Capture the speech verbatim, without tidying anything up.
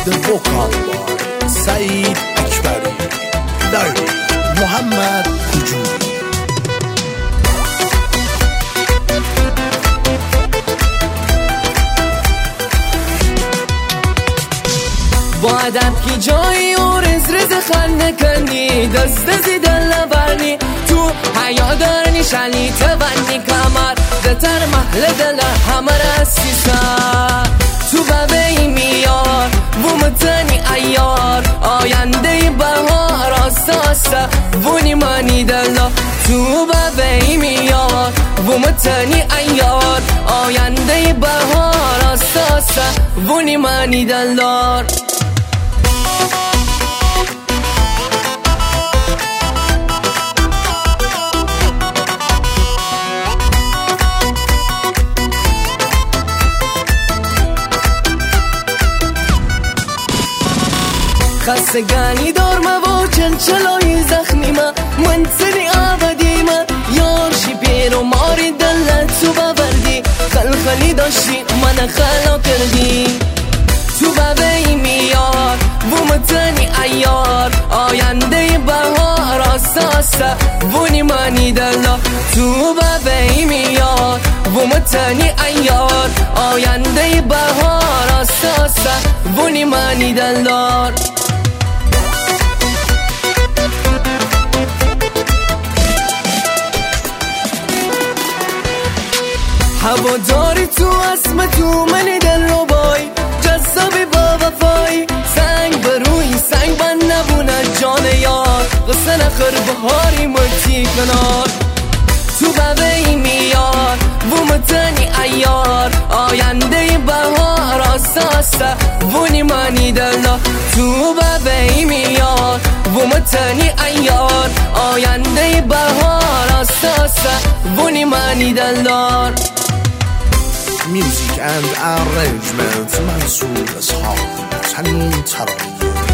The vocal by سعید اکبری Lyric محمد هجومی. با ادب کی جایی و رز رز خنده کنی دست دزی دل برنی تو حیا دارنی شلی تبنی کمر دتر محل دل همه رسی سر تو ببه میار بومتنی ایار آینده بهار آساسه بونی منی دلا تو ببه میار بومتنی ایار آینده بهار آساسه بونی منی دلار. خستگانی دارم و چلچلای زخمی ما منزلی آبادی ما یارشی پیر و ماری دلت تو ببردی خلخلی داشتی من خلا کردی تو ببهی میار بومتنی ایار آینده بهار آساسه بونی منی دلا تو ببهی میار بومتنی ایار آینده بهار آساسه بونی منی دلار. هوا داری تو اسم تو منی دل رو بای جذابی با وفایی سنگ بروی سنگ بند نبونه جان یار قصه نخور بهاری مرتی کنار تو ببهی میار بومتنی ایار آینده بهار آساسه بونی منی دلا تو ببهی میار بومتنی ایار آینده بهار آساسه بونی منی دلار. Music and arrangement منصور اصحاب تنین ترایی